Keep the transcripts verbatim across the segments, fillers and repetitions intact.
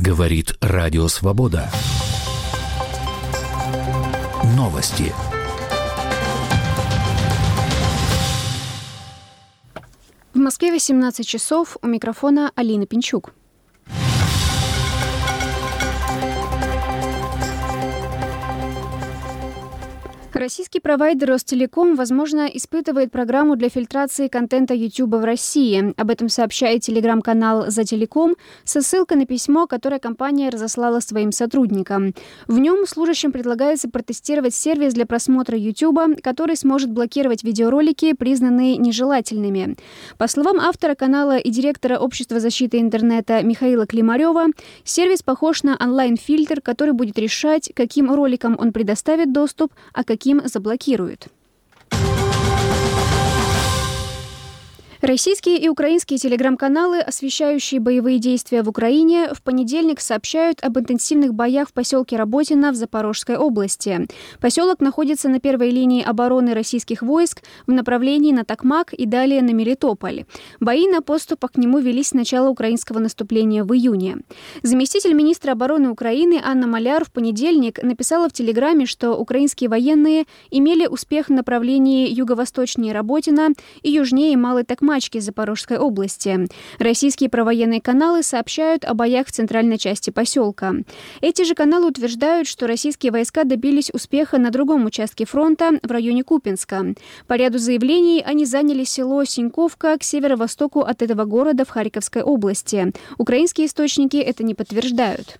Говорит Радио Свобода. Новости. В Москве восемнадцать часов. У микрофона Алина Пинчук. Российский провайдер Ростелеком, возможно, испытывает программу для фильтрации контента YouTube в России. Об этом сообщает телеграм-канал «За телеком» со ссылкой на письмо, которое компания разослала своим сотрудникам. В нем служащим предлагается протестировать сервис для просмотра YouTube, который сможет блокировать видеоролики, признанные нежелательными. По словам автора канала и директора Общества защиты интернета Михаила Климарева, сервис похож на онлайн-фильтр, который будет решать, каким роликам он предоставит доступ, а каким заблокируют. Российские и украинские телеграм-каналы, освещающие боевые действия в Украине, в понедельник сообщают об интенсивных боях в поселке Работино в Запорожской области. Поселок находится на первой линии обороны российских войск в направлении на Токмак и далее на Мелитополь. Бои на подступах к нему велись с начала украинского наступления в июне. Заместитель министра обороны Украины Анна Маляр в понедельник написала в Телеграме, что украинские военные имели успех в направлении юго-восточнее Работино и южнее Малой Токмак Запорожской области. Российские провоенные каналы сообщают о боях в центральной части поселка. Эти же каналы утверждают, что российские войска добились успеха на другом участке фронта в районе Купинска. По ряду заявлений они заняли село Синьковка к северо-востоку от этого города в Харьковской области. Украинские источники это не подтверждают.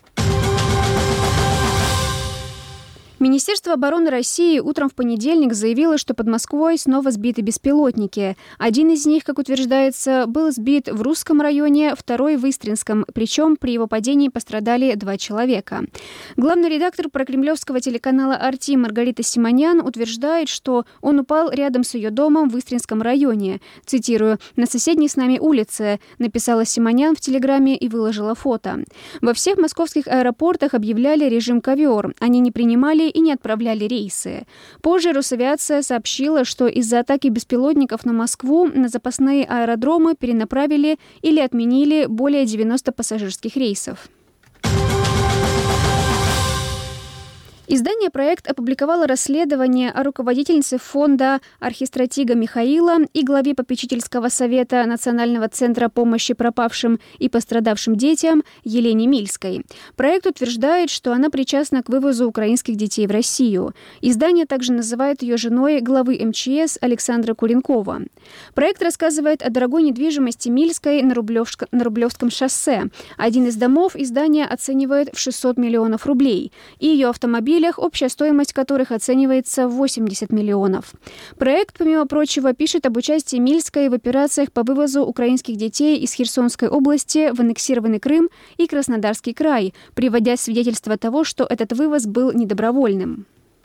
Министерство обороны России утром в понедельник заявило, что под Москвой снова сбиты беспилотники. Один из них, как утверждается, был сбит в Русском районе, второй в Истринском, причем при его падении пострадали два человека. Главный редактор прокремлевского телеканала «Арти» Маргарита Симонян утверждает, что он упал рядом с ее домом в Истринском районе. Цитирую: «На соседней с нами улице», написала Симонян в телеграме и выложила фото. Во всех московских аэропортах объявляли режим ковер. Они не принимали и не отправляли рейсы. Позже Росавиация сообщила, что из-за атаки беспилотников на Москву на запасные аэродромы перенаправили или отменили более девяноста пассажирских рейсов. Издание «Проект» опубликовало расследование о руководительнице фонда архистратига Михаила и главе попечительского совета Национального центра помощи пропавшим и пострадавшим детям Елене Мильской. Проект утверждает, что она причастна к вывозу украинских детей в Россию. Издание также называет ее женой главы эм че эс Александра Куренкова. Проект рассказывает о дорогой недвижимости Мильской на, Рублевск... на Рублевском шоссе. Один из домов издание оценивает в шестьсот миллионов рублей, и ее автомобиль, общая стоимость которых оценивается в восемьдесят миллионов. Проект, помимо прочего, пишет об участии Мильской в операциях по вывозу украинских детей из Херсонской области в аннексированный Крым и Краснодарский край, приводя свидетельства того, что этот вывоз был недобровольным.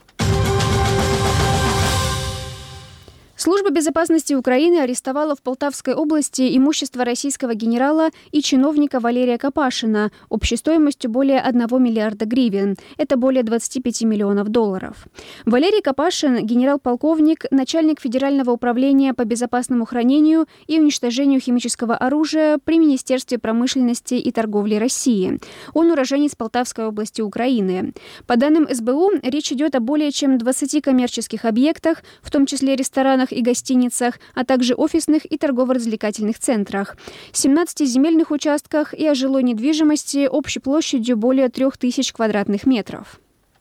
Служба безопасности Украины арестовала в Полтавской области имущество российского генерала и чиновника Валерия Копашина общей стоимостью более одного миллиарда гривен. Это более двадцати пяти миллионов долларов. Валерий Копашин – генерал-полковник, начальник Федерального управления по безопасному хранению и уничтожению химического оружия при Министерстве промышленности и торговли России. Он уроженец Полтавской области Украины. По данным эс бэ у, речь идет о более чем двадцати коммерческих объектах, в том числе ресторанах и гостиницах, а также офисных и торгово-развлекательных центрах, семнадцати земельных участках и о жилой недвижимости общей площадью более трех тысяч квадратных метров.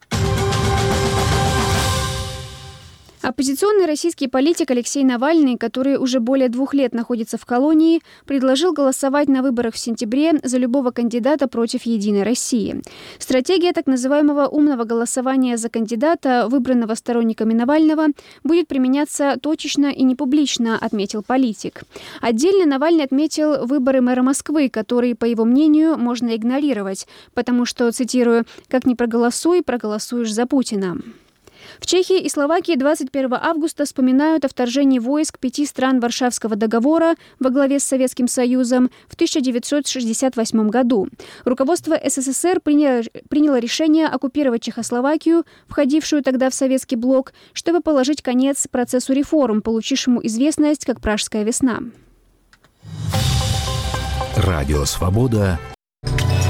Оппозиционный российский политик Алексей Навальный, который уже более двух лет находится в колонии, предложил голосовать на выборах в сентябре за любого кандидата против «Единой России». Стратегия так называемого умного голосования за кандидата, выбранного сторонниками Навального, будет применяться точечно и непублично, отметил политик. Отдельно Навальный отметил выборы мэра Москвы, которые, по его мнению, можно игнорировать, потому что, цитирую, «как ни проголосуй, проголосуешь за Путина». В Чехии и Словакии двадцать первого августа вспоминают о вторжении войск пяти стран Варшавского договора во главе с Советским Союзом в тысяча девятьсот шестьдесят восьмом году. Руководство эс эс эс эр приняло, приняло решение оккупировать Чехословакию, входившую тогда в советский блок, чтобы положить конец процессу реформ, получившему известность как «Пражская весна». Радио «Свобода»